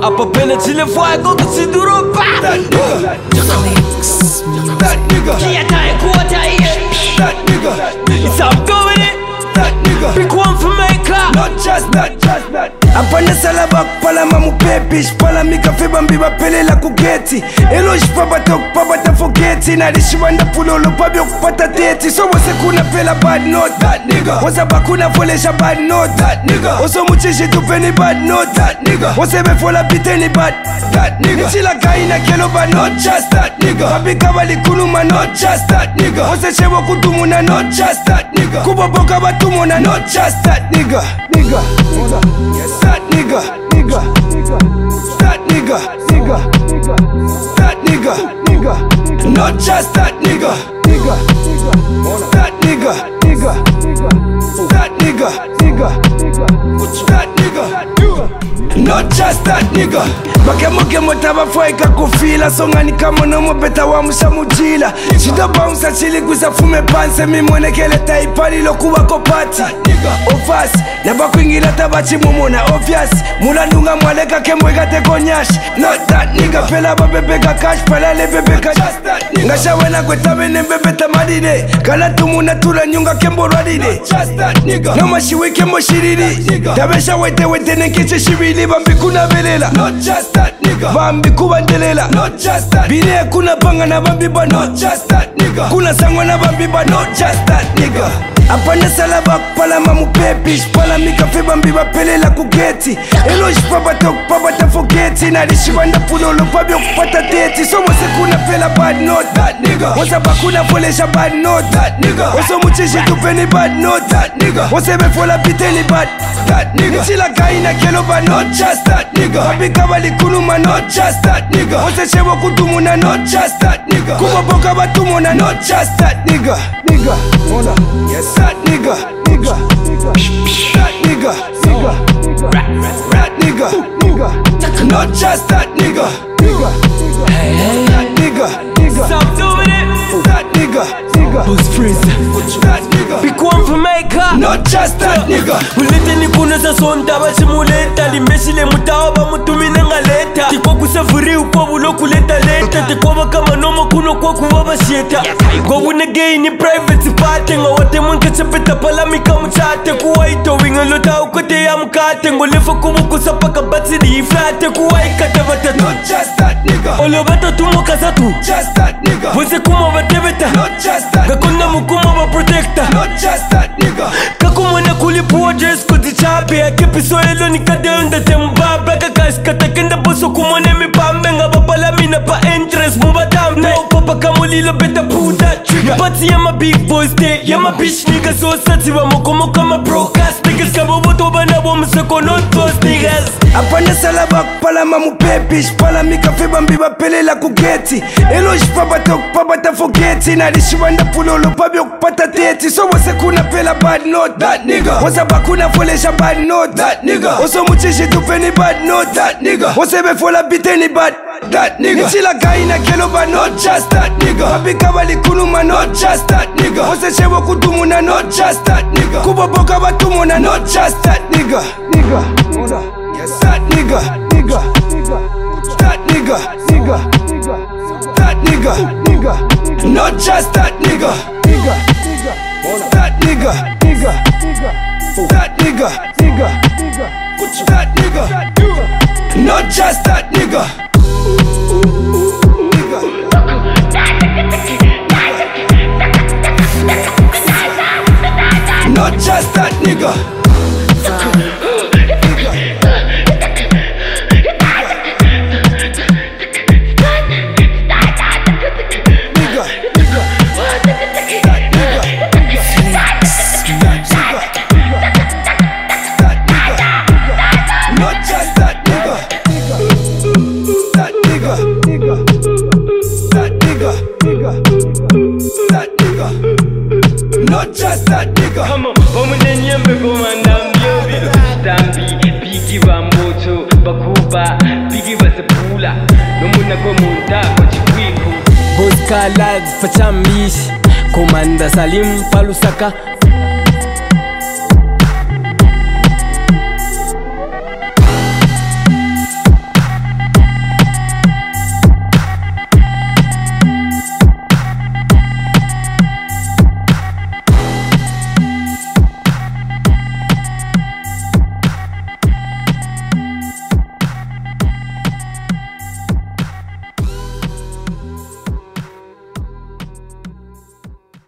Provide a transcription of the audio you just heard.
Apa pena chile fuego que se duró pa. That nigga. That nigga. That nigga. It's up going it. That nigga. Big one for maker. Not just that. Apana salabak pala mamu pepish pala mika feba mbiba pele la kugeti Elosh paba tok paba ta forgeti na rishibanda pulolo pabi okupata teti So wase kuna pela bad note that nigga Wasa bakuna folesha bad note that nigga Oso muchishi tupeni bad note that nigga Wase befola piteni bad that nigga Nichila kaina keloba not just that nigga Babika bali kunuma not just that nigga Wase shewa kutumuna not just that nigga Kuboboka batumuna not just that nigga Yes that nigga, that nigga, that nigga, not just that nigga, that nigga, that nigga, not just that nigga. Bakemoke motaba foika kufila songani kama nomo beta wa mushamujila Shida bounce chili gusa fume panse mimonekele taipali lokuwa kopati Ofas na bakwingira tabachi mumuna obvious Mulandunga mwaleka kemwega teko nyash Not that nigga pela babebeka cash pela lebebeka just that nigga Ngashawena kwetabe nembebe tamadide Kala tumuna tula nyunga kembo radide Just that nigga Noma shiwe kembo shiriri Tabesha wete nenkiche shirili Bambi kuna belela Not just that nigga Bambi kubandelela Not just that Bine kuna panga na bambi ba Not just that nigga Kuna sangwa na bambi ba Not just that nigga Apana salabak pala mamu pepish pala mika feba mbiba pele la kugeti Elosh paba tok paba ta forgeti na rishibanda pulolo pabi okupata teti So wase kuna pela bad note that nigga Wasa bakuna folesha bad note that nigga Oso muchishi tupeni bad note that nigga Wase befola piteni bad that nigga Nichila kaina keloba not just that nigga Babika bali kunuma not just that nigga Wase shewa kutumuna not just that nigga Kuboboka batumuna not just that nigga Yes that nigga, that nigga, that nigga, not just that nigga, that nigga, Stop doing it. that nigga, Who's freeze? that nigga, Big one for maker. not just that nigga. Ulete ni kuna sa sonda bachimuleta Limbeshile mutawa ba mutumine ngaleta Tiko kusafuri ukobu loku leta leta Tikoba kama nomo kuno kwa kuwaba sheta Kwa unegei ni private party Ngawate mwanke chapeta pala mika mchate Kuwa ito winga lota ukote ya mkate Ngolefa kubu kusapaka batsi di iflate Kuwa ikata batatu Not just that nigga, Olo batatu moka zatu just that nigga, Wese kuma batebeta not just that, Kakuna mukuma ba protector not just that nigga, Kakumwana kulipuwa dress kodi chape Akipiso elo nikadenda tembaba Kakaskata kenda boso kumwane mipambe Ngabapala mina pa interest mubatampe Na upapa kamulilo beta pull that trigger Party ya ma big boys day Ya ma bitch niggas So sati wa mokomo kama broadcast Niggas kama boto bana wa mseko not those niggas Apana salabak pala mamu pepish pala mika feba mbiba pele la kugeti Elosh paba tok paba ta forgeti na rishibanda pulolo pabi okupata teti So wase kuna pela bad note that nigga Wasa bakuna folesha bad note that nigga Oso muchishi tupeni bad note that nigga Wase befola piteni bad that nigga Nichila kaina keloba not just that nigga Babika bali kunuma not just that nigga Wase shewa kutumuna not just that nigga Kuboboka batumuna not just that nigga Yes that nigga, that nigga, that nigga, not just that nigga, that nigga, that nigga, that nigga, not just that nigga, not just that nigga. Not just that nigga. Come on, Bomunyembe Bomandambi, Dambi, Bigi Bamboto, Bakuba, Bigi Basapula, Nomuna Gomunta, Kochiwiku. Boska lads Fachamish Commander Salim Palusaka